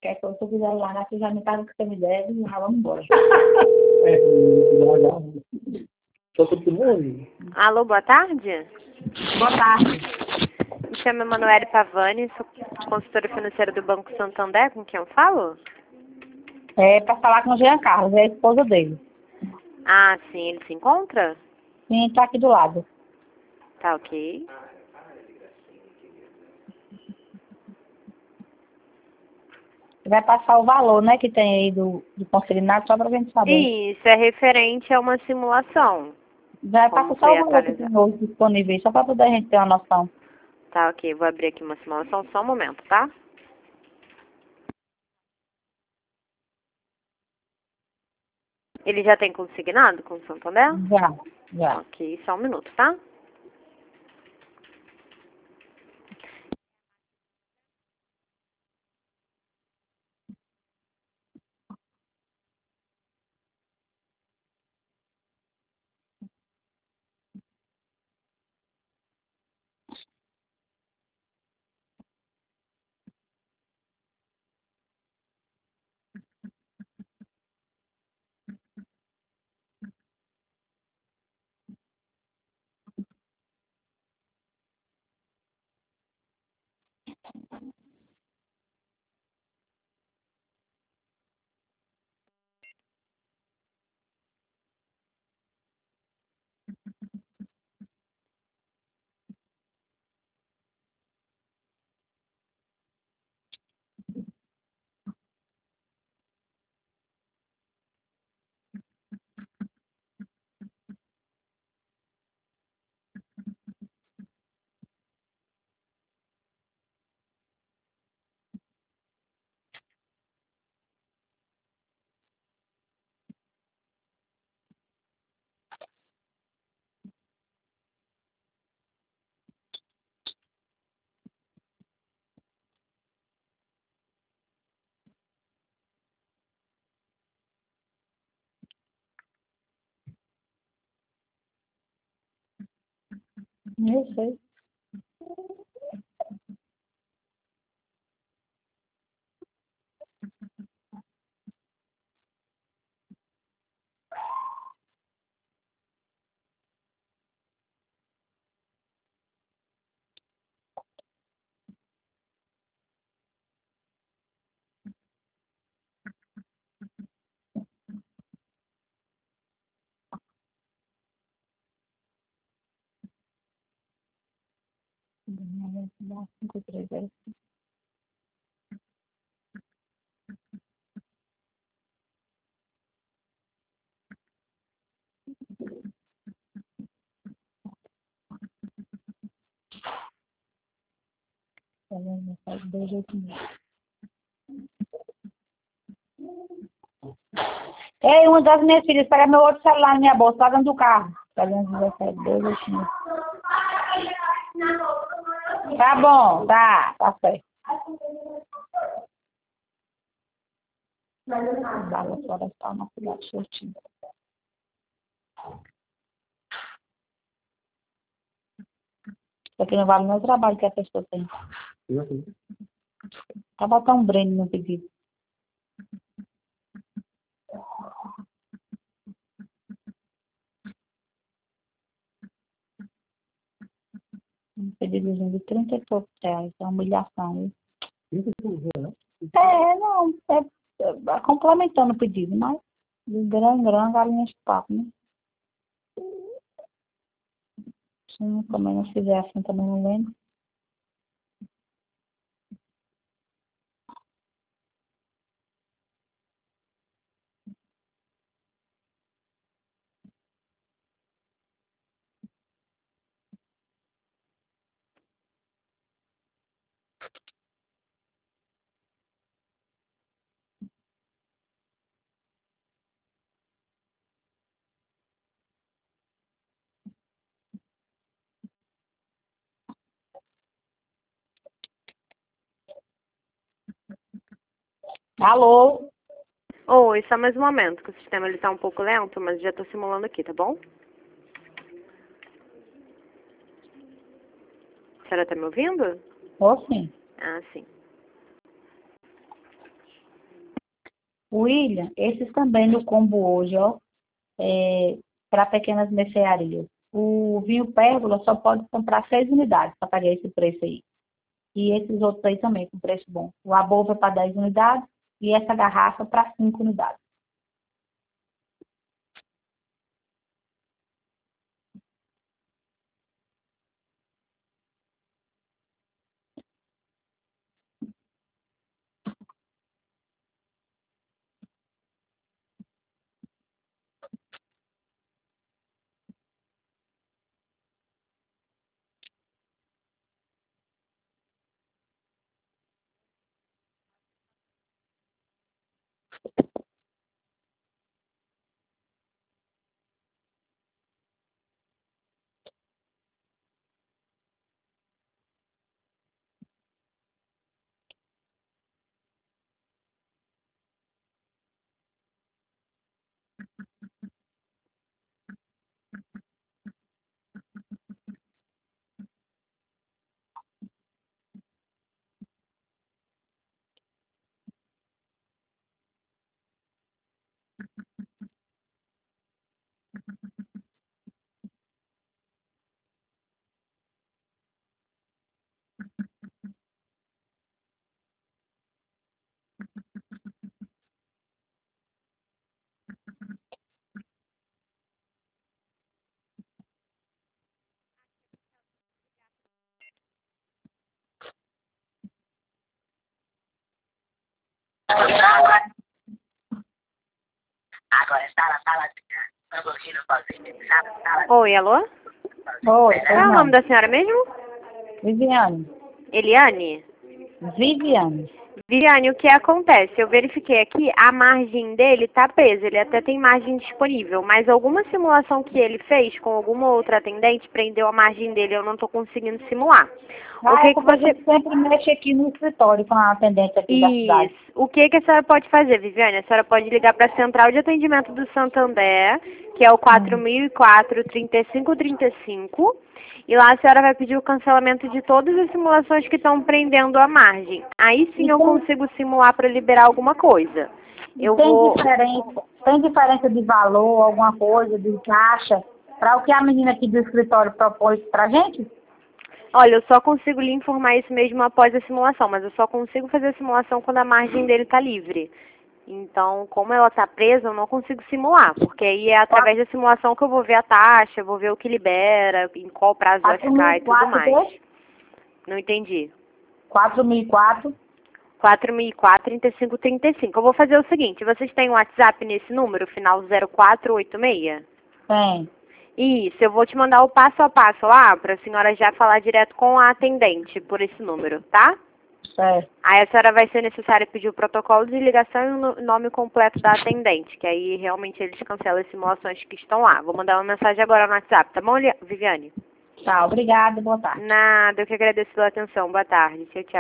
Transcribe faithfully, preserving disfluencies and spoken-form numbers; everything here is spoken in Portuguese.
quer que eu se eu quiser largar, que já me paga o que você me deve e já vamos embora. É, só continua. Alô, boa tarde. Boa tarde. Me chamo Emanuele Pavani, sou consultora financeira do Banco Santander, com quem eu falo? É para falar com o Jean Carlos, é a esposa dele. Ah, sim, ele se encontra? Sim, tá aqui do lado. Tá, ok. Vai passar o valor, né, que tem aí do, do consignado, só para a gente saber. Isso é referente a uma simulação. Vai Como passar só foi o valor que atualizado? tem hoje disponível, só para poder a gente ter uma noção. Tá, ok. Vou abrir aqui uma simulação, só um momento, tá? Ele já tem consignado com o Santander? Já, já. Ok, só um minuto, tá? Eu sei. Cinco, três, é. Dois, oito, nove. Ei, uma das minhas filhas, pega meu outro celular na minha bolsa, lá dentro do carro. trezentos e dezessete, dois, oito, nove. Tá bom, tá, tá certo. Bala florestal na cidade certinho. Isso aqui não vale nem o trabalho que a pessoa tem. Pra botar um brinde no pedido. Um pedidozinho de trinta e poucos reais. É uma humilhação, viu? É, não, é, é complementando o pedido, mas de grão em grão, galinha de papo, né? Se não, também não fizer assim, também não lembro. Alô? Oi, só mais um momento, que o sistema ele tá um pouco lento, mas já tô simulando aqui, tá bom? A senhora tá me ouvindo? Ô, sim. Ah, sim. William, esses também no combo hoje, ó, é, para pequenas mercearias. O vinho Pérgola só pode comprar seis unidades para pagar esse preço aí. E esses outros aí também com preço bom. O Abova para dez unidades e essa garrafa para cinco unidades. Agora está na sala de Lamborghini Paulista, sabe? Sala Oi, alô? Oi, Qual é o nome da senhora mesmo? Viviane. Eliane? Viviane. Viviane, o que acontece? Eu verifiquei aqui, a margem dele tá presa, ele até tem margem disponível, mas alguma simulação que ele fez com alguma outra atendente prendeu a margem dele, eu não estou conseguindo simular. Ah, o que é que porque a você... gente sempre mexe aqui no escritório com a atendente aqui da cidade. Isso. O que que a senhora pode fazer, Viviane? A senhora pode ligar para a Central de Atendimento do Santander, que é o quatro mil e quatro, trinta e cinco trinta e cinco, e lá a senhora vai pedir o cancelamento de todas as simulações que estão prendendo a margem. Aí sim eu Então, consigo simular para liberar alguma coisa. Eu tem vou... diferença, tem diferença de valor, alguma coisa, de taxa, para o que a menina aqui do escritório propôs para a gente? Olha, eu só consigo lhe informar isso mesmo após a simulação, mas eu só consigo fazer a simulação quando a margem dele está livre. Então, como ela está presa, eu não consigo simular, porque aí é através da simulação que eu vou ver a taxa, eu vou ver o que libera, em qual prazo vai ficar e tudo mais. Não entendi. quatro mil e quatro. quatro mil e quatro, trinta e cinco trinta e cinco. Eu vou fazer o seguinte, vocês têm um WhatsApp nesse número, final zero quatro oito seis? Tem. Isso, eu vou te mandar o passo a passo lá, para a senhora já falar direto com a atendente por esse número, tá? Certo. Aí a senhora vai ser necessário pedir o protocolo de ligação e o no- nome completo da atendente, que aí realmente eles cancelam as simulações que estão lá. Vou mandar uma mensagem agora no WhatsApp, tá bom, Lia- Viviane? Tá, obrigada, boa tarde. Nada, eu que agradeço pela atenção. Boa tarde. Tchau, tchau.